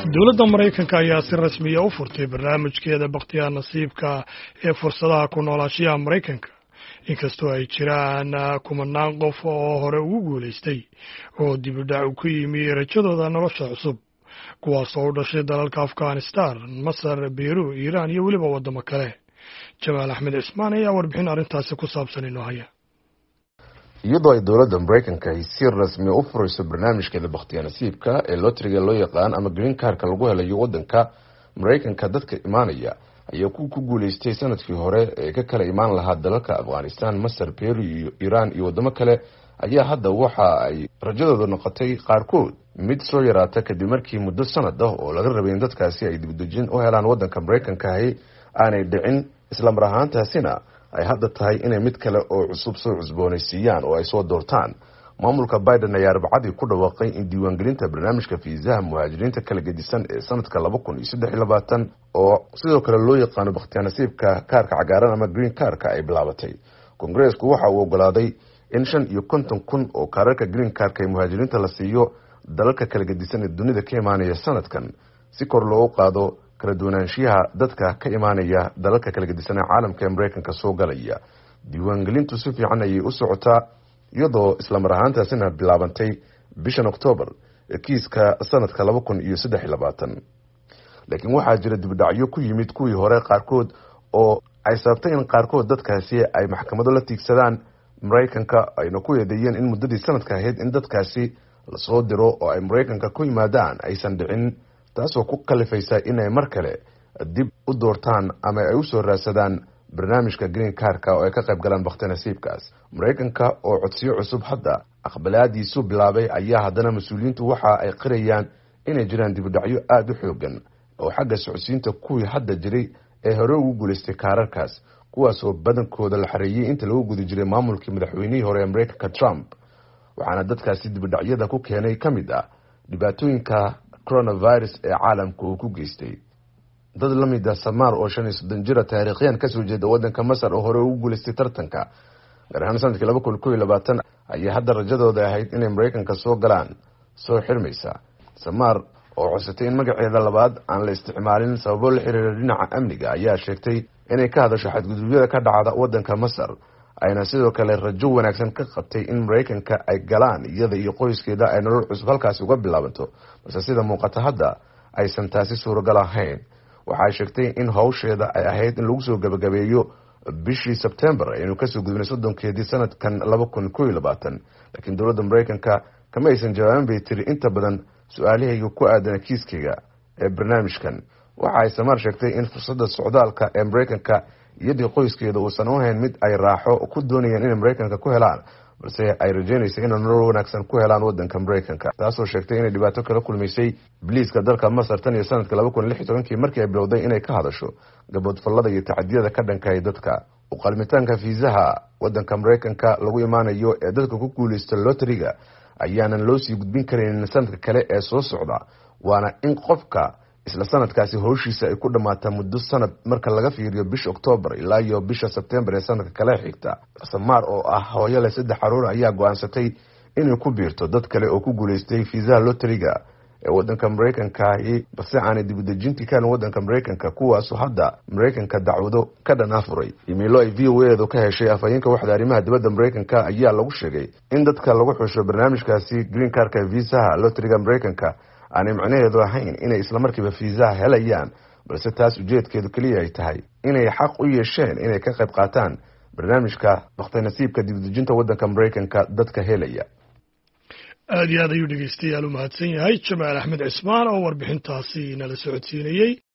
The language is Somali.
dowladda Mareykanka ayaa si rasmi ah u furtay barnaamijkeeda bakhtiyaar nasiibka ee fursadaha ku noolaanshiyaha Mareykanka inkastoo ay jiraan kumanaan qof oo hore ugu guulaystay oo dib u dhac ku yimi rajadooda nolosha cusub kuwaas oo u dhashay dalalka Afghanistan, Masar, Beirut, Iran iyo weliba wadamo kale. Jamaal Axmed Cismaan ayaa warbixin arrintaasi ku saabsan inoo haya. iyadoo ay dowladda Mareykanka ay si rasmi u furayso barnaamijkeeda bakhtiyaar nasiibka ee lotteriga loo yaqaan ama green cardka lagu helayo wadanka Mareykanka, dadka imaanaya ayaa ku guuleystay sanadkii hore ee ka kala imaan lahaa dalalka Afghanistan, Masar, Beirut, Iran iyo wadamo kale ayaa hadda waxa ay rajadooda noqotay qaarkood mid soo yaraata kadib markii muddo sanad ah oo laga rabay in dadkaasi ay dibadejin u helaan wadanka Mareykanka aanay dhicin, isla mar ahaantaasina ay hadda tahay inay mid kale oo cusub soo cusboonaysiiyaan oo ay soo doortaan. maamulka Biden ayaa Arbacadii ku dhawaaqay in diiwaangelinta barnaamijka fiisaha muhaajiriinta kala gedisan ee sanadka 2023 oo sidoo kale loo yaqaan bakhtiyaar nasiibka kaarka cagaaran ama green cardka ay bilaabatay. Kongareesku waxa uu ogolaaday in 55,000 oo kaararka green cardka ee muhaajiriinta la siiyo dalalka kala gedisan ee dunida ka imaanaya sanadkan si kor loogu qaado kala duwanaanshiyaha dadka ka imaanaya dalalka kala gedisan ee caalamka ee Mareykanka soo galaya. diiwaangelintu si fiican ayay u socotaa iyadoo isla mar ahaantaasina bilaabantay bishan October kiiska sanadka 2023. laakiin waxaa jira dibdhacyo ku yimid kuwii hore qaarkood oo ay sababtay in qaarkood dadkaasi ay maxkamado la tiigsadaan Mareykanka ayna ku eedeeyeen in muddadii sanadka ahayd in dadkaasi la soo diro oo ay Mareykanka ku yimaadaan aysan dhicin, taasoo ku kalifaysa inay mar kale dib u doortaan ama ay u soo raadsadaan barnaamijka green cardka oo ay ka qayb galaan bakhtiyaar nasiibkaas. Mareykanka oo codsiyo cusub hadda aqbalaadiisu bilaabay ayaa haddana mas'uuliyiintu waxa ay qirayaan inay jiraan dib u dhacyo aad u xoogan oo xagga socodsiinta kuwii hadda jiray ee hore ugu guulaystay kaararkaas, kuwaas oo badankooda la xareeyay inta lagu guda jiray maamulkii madaxweynihii hore ee Mareykanka Trump. waxaana dadkaasi dib u dhacyada ku keenay ka mid ah dhibaatooyinka coronavirus ee caalamka uu ku geystay. dad la mid ah Samar oo 35 jir taariikhiyan ka soo jeeda wadanka Masar oo hore ugu guulaystay tartanka gaar ahaan sanadkii 2022 ayaa hadda rajadooda ahayd inay Mareykanka soo galaan soo xirmaysa. Samar oo codsatay in magaceeda labaad aan la isticmaalin sababo la xiriira dhinaca amniga ayaa sheegtay inay ka hadasho xadgudubyada ka dhacda wadanka Masar, ayna sidoo kale rajo wanaagsan ka qabtay in Mareykanka ay galaan iyada iyo qoyskeeda ay nolol cusub halkaas uga bilaabato, balse sida muuqata hadda aysan taasi suuragal ahayn. waxay sheegtay in hawsheeda ay ahayd in lagu soo gabagabeeyo bishii September aynu ka soo gudbinay 30keedii sanadkan 2022, laakiin dowladda Mareykanka kama aysan jawaabin bay tiri inta badan su'aalihayga ku aadan kiiskayga ee barnaamijkan. waxa ay Samar sheegtay in fursadda socdaalka ee Mareykanka iyadii qoyskeeda uusan u ahayn mid ay raaxo ku doonayaan inay Mareykanka ku helaan, balse ay rajaynayso inay nolol wanaagsan ku helaan wadanka Mareykanka, taasoo sheegtay inay dhibaato kala kulmaysay biliiska dalka Masar tan iyo sanadka 2016 markii ay bilowday inay ka hadasho gabadfallada iyo tacadiyada ka dhanka ah dadka. u qalmitaanka fiisaha wadanka Mareykanka lagu imaanayo ee dadka ku guulaysta lotteriga ayaanan loo sii gudbin karin sanadka kale ee soo socda, waana in qofka isla sanadkaasi howshiisa ay ku dhamaataa muddo sanad marka laga fiiriyo bisha October ilaa iyo bisha September ee sanadka kale xigta. Samar oo ah hooyo leh 3 caruur ayaa go'aansatay inay ku biirto dad kale oo ku guuleystay fiisaha lotteriga ee wadanka Mareykanka balse aanay dibadejintii kan wadanka Mareykanka, kuwaas oo hadda Mareykanka dacwado ka dhanafuray. emailo ay VOA ka heshay afayeenka waxda arrimaha dibadda Mareykanka ayaa lagu sheegay in dadka lagu xusho barnaamijkaasi green cardka fiisaha lotteriga Mareykanka aanay macnaheedu ahayn inay isla markiiba fiisaha helayaan, balse taas ujeedkeedu kaliya ay tahay inay xaq u yeesheen inay ka qayb qaataan barnaamijka bakhtiyaar nasiibka dibadejinta wadanka Mareykanka dadka helaya. aad iyo aad ayuu dhegeystayaal u mahadsan yahay Jamaal Axmed Cismaan oo warbixintaasi nala socodsiinayay.